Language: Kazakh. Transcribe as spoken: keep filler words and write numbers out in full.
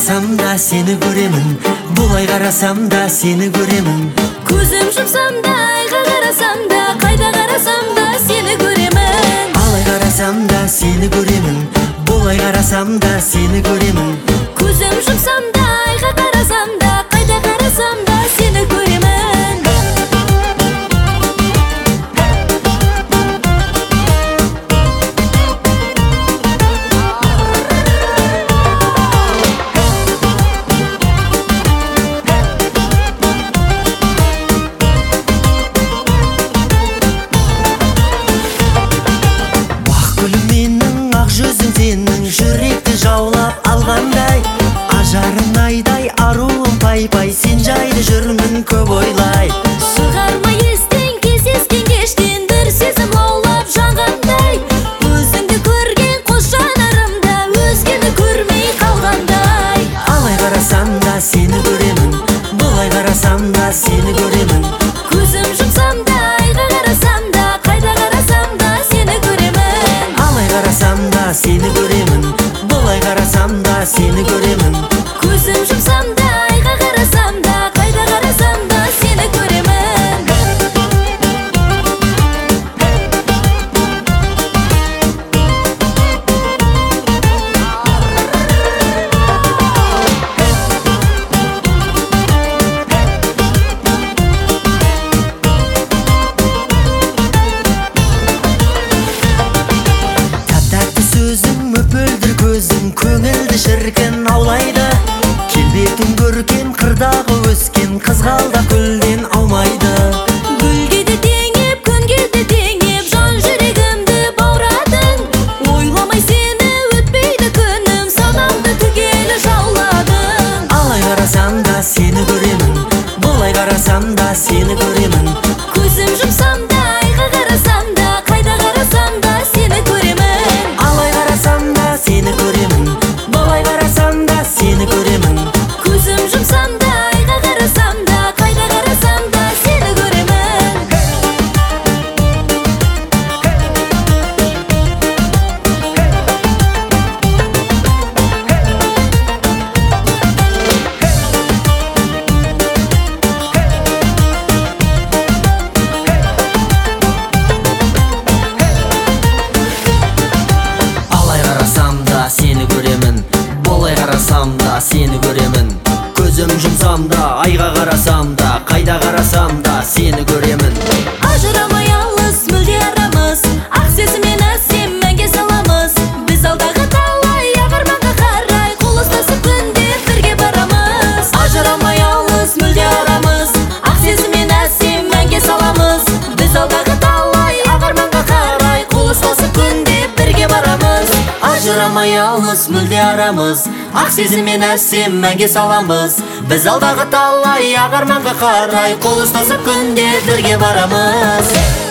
қарасам да сені көремін, бұлай қарасам да сені көремін. Көзім жұмсам да, айға қарасам да, қайда қарасам да сені көремін. Алай қарасам да сені көремін, бұлай қарасам да сені көремін. Көзім жұмсам да, айға қарасам да, қайда қарасам да сені көремін. Сенің жүректі жаулап алғандай, ажарың айдай, аруым пай-пай, сен жайды жүрмін көп ойлай. Шығарма естен, кездескен кештен, бір сезім лаулап жанғандай. Өзіңді көрген қос жанарымда, өзгені көрмей қалғандай. Алай қарасам да сені көремін, бұлай қарасам да сені көремін. Көзім жұмсам да, айға қарасам да, қайда қарасам да сені көремін. Алай қарасам да сені көремін, бұлай қарасам да сені көремін. Көзім жұмсам да, айға қарасам да, қайда қарасам да сені көремін. Тәп-тәтті сөзің, мөпөлдір көзің, көңілді шіркін аулайды. Келбетің көркем, қырдағы өскен, қызғалдақ гүлден аумайды. Гүлге де теңеп, күнге де теңеп, жан жүрегімді баурадың. Ойламай сені өтпейді күнім, санамды түгелі жауладың. Алай қарасам да сені көремін, бұлай қарасам да сені көремін. Көзім жұмсам да, айға қарасам да, қайда қарасам да сені көремін. Алай қарасам да сені көремін, бұлай қарасам да сені көремін. Көзім жұмсам да, айға қарасам да, қайда қарасам да сені көремін. Алай қарасам да сені көремін, бұлай қарасам да сені көремін. Көзім жұмсам да, айға қарасам да, қайда қарасам да сені көремін. Ажырамай алыс, мүлде арамыз, ақ сезіммен әсем мәнге саламыз. Біз алдағы талай ағарманға қарай, қол ұстасып күнде бірге барамыз. Ажырамай алыс, мүлде арамыз, ақ сезіммен әсем мәнге саламыз. Біз алдағы талай ағарманға қарай, қол ұстасып күнде бірге барамыз. Ажырамай алыс, мүлде арамыз, ақ сезіммен әсем мәнге саламыз. Біз алдағы талай ағарманға қарай, қол ұстасып күнде бірге барамыз.